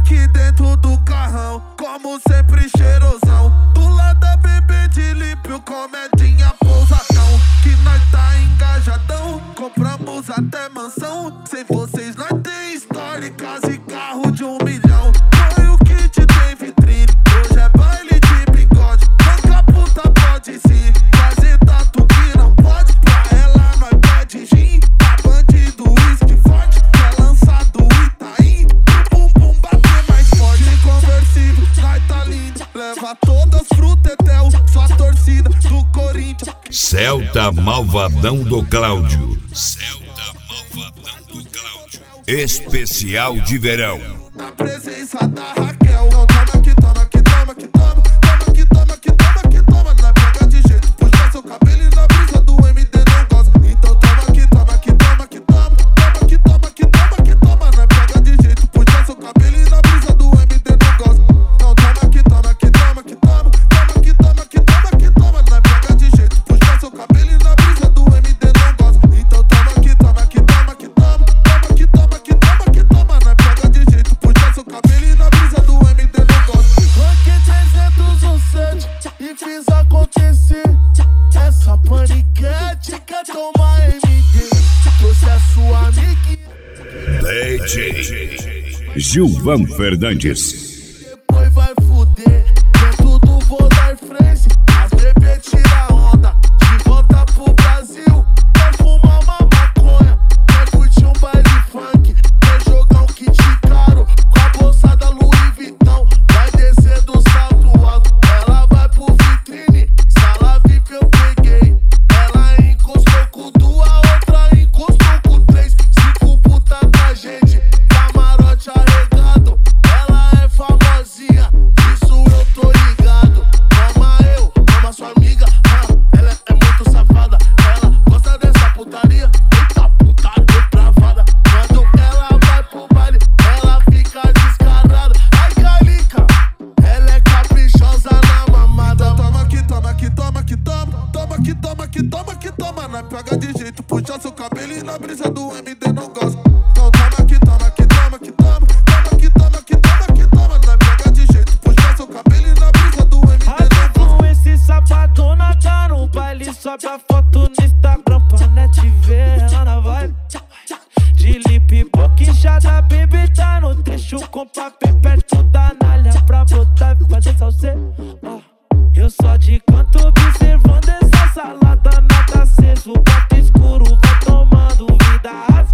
aqui dentro do carrão, como sempre cheirosão. Do lado da bebê de lípio, comedinha pousadão. Que nós tá engajadão, compramos até mansão. Sem vocês nós tem história, casa e carro de 1 milhão. Foi o kit tem vitrine, hoje é baile de bigode. Manca puta pode sim, fazer tatu que não pode. Pra ela nós pede gin, pra bandido uísque forte. Quer lançar do Itaim, bum bum bater mais forte. Inconversível, nós tá lindo, leva todas pro Tetel. Só a torcida do Corinthians. Celta Malvadão do Cláudio. Celta Malvadão do Cláudio. Especial de verão. Na presença da Raquel. Não toma que toma, que toma, que toma. Toma que toma, que toma, que toma. Nós pega de jeito, puxa seu cabelo e na brisa do MD não gosta. Então toma que toma, que toma, que toma. Toma que toma, que toma, que toma. Nós pega de jeito, puxa seu cabelo e na brisa do MD não gosta. Não toma que toma, que toma, que toma. Toma que toma, que toma, que toma. Nós pega de jeito, puxa seu cabelo e na brisa do MD não gosta. Então toma que toma, que toma, que toma. Toma que toma, que toma, que toma. Nós pega de jeito, puxa seu cabelo e na brisa do MD não gosta. Ranquei 307 e fiz acontecer. Essa paniquete quer tomar MD. Trouxe a sua amiga. DJ Gilvan Fernandes. Depois vai fuder, dentro do Vodar Freeze. As bebê tira onda, de volta pro Brasil. Quer fumar uma maconha, quer curtir um baile funk. Quer jogar um kit caro, com a bolsa da Louis Vuitton. Vai descer do salto alto, ela vai pro vitrine. Sala VIP eu peguei, ela encostou com 2, a outra encostou com 3. 5 puta da gente, camarote arregado. Ela é famosinha, isso eu tô ligado. Toma eu, toma sua amiga, ela é muito safada. Ela gosta dessa putaria, eita puta depravada. Quando ela vai pro baile, ela fica descarada. Ai Calica, ela é caprichosa na mamada. Toma que toma, que toma, que toma. Toma que toma, que toma, que toma. Nós pega de jeito, puxa seu cabelo e na brisa do MD não gosta. Então toma que toma, que toma, que toma. Toma que toma, que toma, que toma. Nós pega de jeito, puxa seu cabelo e na brisa do MD não gosta. Com esse sapadona tá no baile, sobe a foto no Instagram pra net ver ela na vibe. De lip boquinchada, baby tá no trecho com papel perto da nalha pra botar e fazer salseiro. Eu só de canto observando essa salada, nada aceso, gato escuro, vai tomando vida rasa.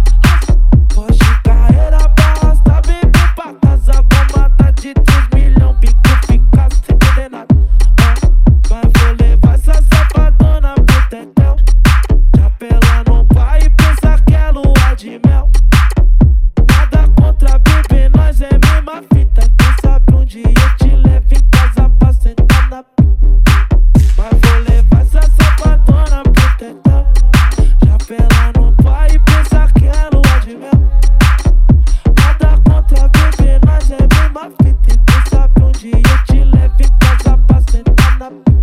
Hoje carreira pra arrastar, baby pra casa, vou matar de 3 milhões, bico fica sem entender nada. Mas vou levar essa sapadona pro Tetel. Já pela no pai e pensa que é lua de mel. Nada contra bebê, nós é mesma fita. Quem sabe um dia eu te levo em casa pra sentar na p***. Mas vou levar essa sapadona pro Tetel. Já pela no pai e pensa que é lua de mel. Nada contra bebê, nós é mesma fita. Quem sabe um dia eu te levo em casa pra sentar na p***.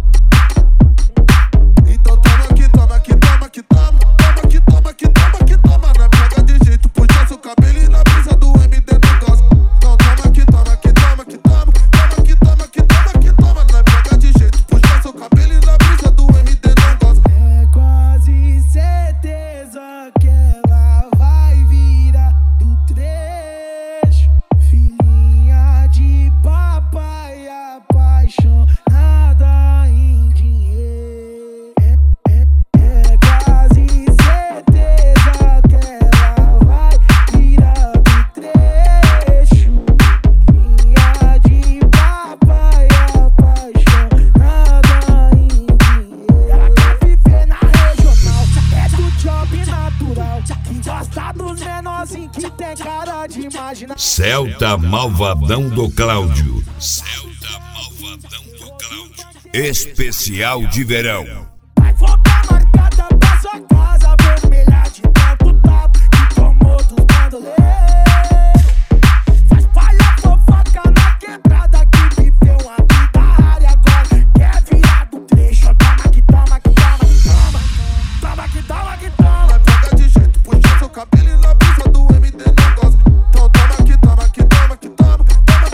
Então toma que toma, que toma, que toma. Toma que toma, que toma, que toma. Nós pega de jeito, puxa seu cabelo e na brisa do MD não gosta. Então toma que toma, que toma, que toma. Toma que toma, que toma, que toma. Nós pega de jeito, puxa seu cabelo e na brisa do MD não gosta. É quase certeza que ela vai virar do trecho. Filhinha de papai apaixonada em dinheiro. É quase certeza que ela vai virar do trecho. Filhinha de papai apaixonada em dinheiro. Ela quer viver na regional, é do job natural. Que gosta dos menorzinhos que tem cara de imaginar. Celta Malvadão do Cláudio. Celta Malvadão do Cláudio. Especial de verão. Vai voltar marcada pra sua casa vermelha de tanto tapa que tomou dos bandoleiros. Vai espalhar fofoca na quebrada que viveu uma vida rara e agora quer virar do trecho. Toma que toma, que toma, que toma. Toma que toma, que toma. Nós pega de jeito, puxa seu cabelo e na brisa do MD não gosta. Então toma que toma, que toma, que toma. Toma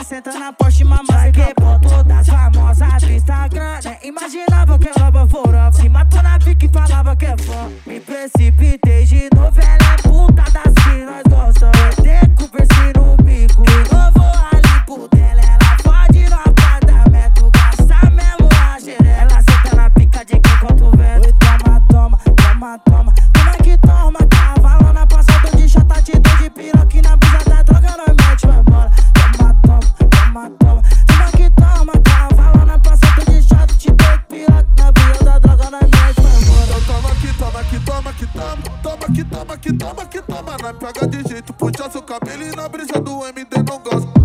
Ela senta na Porsche, mamãe que botou das famosas do Instagram. Nem imaginava que ela fora. Se matou na pique e falava que é fã. Me precipitei de novo, ela é puta das que nós gostamos. Deco, persi no bico. Eu vou ali por dela, ela fode no apartamento. Gasta mesmo a xereca. Ela senta na pica de quem conta o vento. Oi, toma, toma, toma, toma. Toma que toma, cavalona passando de chata, te dou de piroca e na brisa da droga nós mete, vai embora. Toma, toma, toma, toma. Toma que toma, cavalona passando de chata, te dou de piroca na brisa da droga nós mete, vai embora. Então toma que toma, que toma, que toma. Toma que toma, que toma, que toma. Nós pega de jeito, puxa seu cabelo e na brisa do MD não gosta.